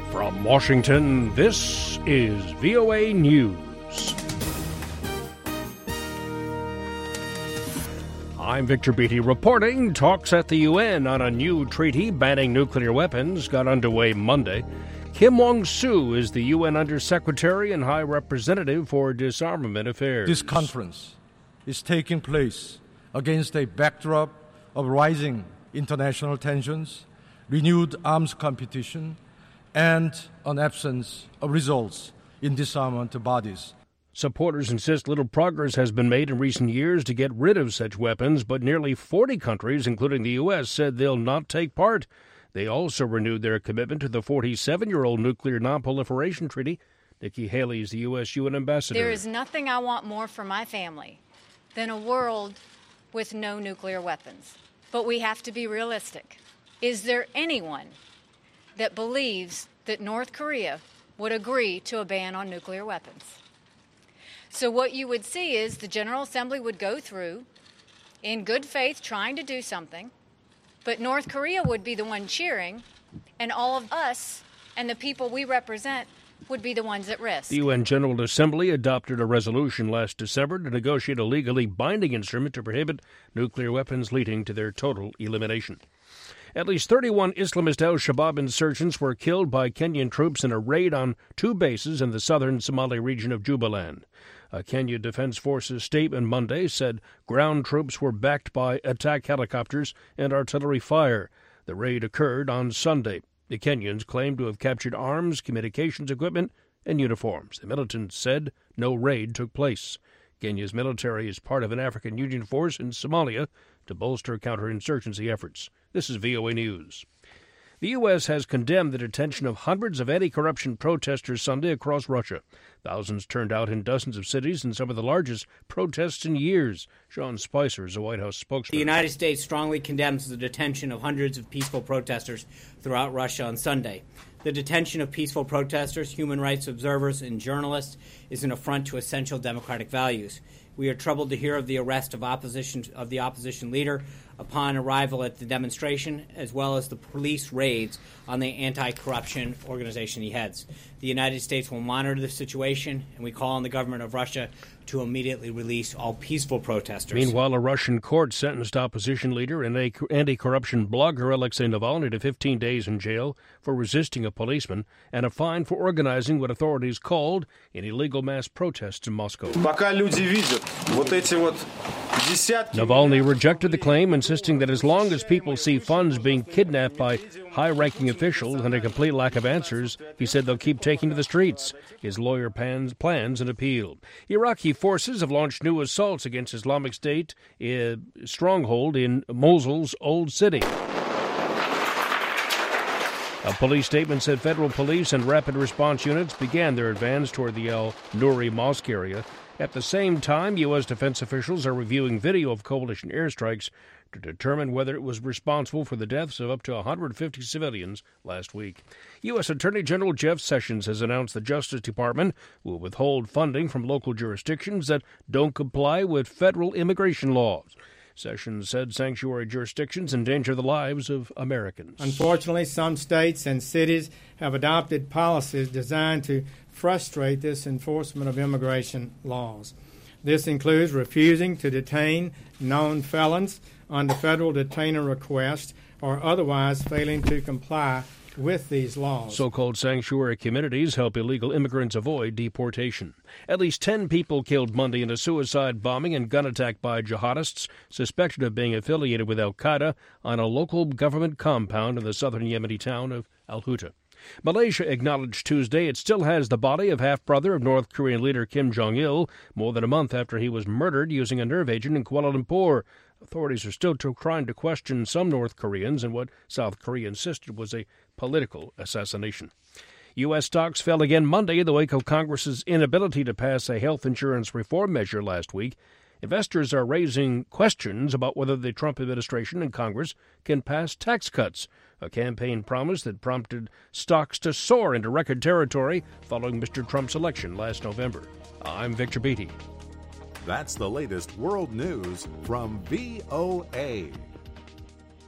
From Washington, this is VOA News. I'm Victor Beatty reporting. Talks at the UN on a new treaty banning nuclear weapons got underway Monday. Kim Wong-soo is the UN Undersecretary and High Representative for Disarmament Affairs. This conference is taking place against a backdrop of rising international tensions, renewed arms competition, and an absence of results in disarmament bodies. Supporters insist little progress has been made in recent years to get rid of such weapons, but nearly 40 countries, including the U.S., said they'll not take part. They also renewed their commitment to the 47-year-old Nuclear Nonproliferation Treaty. Nikki Haley is the U.S. UN ambassador. There is nothing I want more for my family than a world with no nuclear weapons. But we have to be realistic. Is there anyone that believes that North Korea would agree to a ban on nuclear weapons? So what you would see is the General Assembly would go through in good faith trying to do something, but North Korea would be the one cheering, and all of us and the people we represent would be the ones at risk. The UN General Assembly adopted a resolution last December to negotiate a legally binding instrument to prohibit nuclear weapons, leading to their total elimination. At least 31 Islamist al-Shabaab insurgents were killed by Kenyan troops in a raid on two bases in the southern Somali region of Jubaland. A Kenya Defense Forces statement Monday said ground troops were backed by attack helicopters and artillery fire. The raid occurred on Sunday. The Kenyans claimed to have captured arms, communications equipment, and uniforms. The militants said no raid took place. Kenya's military is part of an African Union force in Somalia to bolster counterinsurgency efforts. This is VOA News. The U.S. has condemned the detention of hundreds of anti-corruption protesters Sunday across Russia. Thousands turned out in dozens of cities in some of the largest protests in years. Sean Spicer is a White House spokesman. The United States strongly condemns the detention of hundreds of peaceful protesters throughout Russia on Sunday. The detention of peaceful protesters, human rights observers, and journalists is an affront to essential democratic values. We are troubled to hear of the arrest of the opposition leader upon arrival at the demonstration, as well as the police raids on the anti-corruption organization he heads. The United States will monitor the situation, and we call on the government of Russia to immediately release all peaceful protesters. Meanwhile, a Russian court sentenced opposition leader and anti-corruption blogger Alexei Navalny to 15 days in jail for resisting a policeman and a fine for organizing what authorities called an illegal mass protest in Moscow. Navalny rejected the claim, insisting that as long as people see funds being kidnapped by high-ranking officials and a complete lack of answers, he said they'll keep taking to the streets. His lawyer plans an appeal. Iraqi forces have launched new assaults against Islamic State stronghold in Mosul's Old City. A police statement said federal police and rapid response units began their advance toward the Al-Nouri Mosque area. At the same time, U.S. defense officials are reviewing video of coalition airstrikes to determine whether it was responsible for the deaths of up to 150 civilians last week. U.S. Attorney General Jeff Sessions has announced the Justice Department will withhold funding from local jurisdictions that don't comply with federal immigration laws. Sessions said sanctuary jurisdictions endanger the lives of Americans. Unfortunately, some states and cities have adopted policies designed to frustrate this enforcement of immigration laws. This includes refusing to detain known felons under federal detainer request or otherwise failing to comply with these laws. So-called sanctuary communities help illegal immigrants avoid deportation. At least 10 people killed Monday in a suicide bombing and gun attack by jihadists suspected of being affiliated with al-Qaeda on a local government compound in the southern Yemeni town of Al-Huta. Malaysia acknowledged Tuesday it still has the body of half-brother of North Korean leader Kim Jong-il more than a month after he was murdered using a nerve agent in Kuala Lumpur. Authorities are still trying to question some North Koreans in what South Korea insisted was a political assassination. U.S. stocks fell again Monday in the wake of Congress's inability to pass a health insurance reform measure last week. Investors are raising questions about whether the Trump administration and Congress can pass tax cuts, a campaign promise that prompted stocks to soar into record territory following Mr. Trump's election last November. I'm Victor Beatty. That's the latest world news from VOA.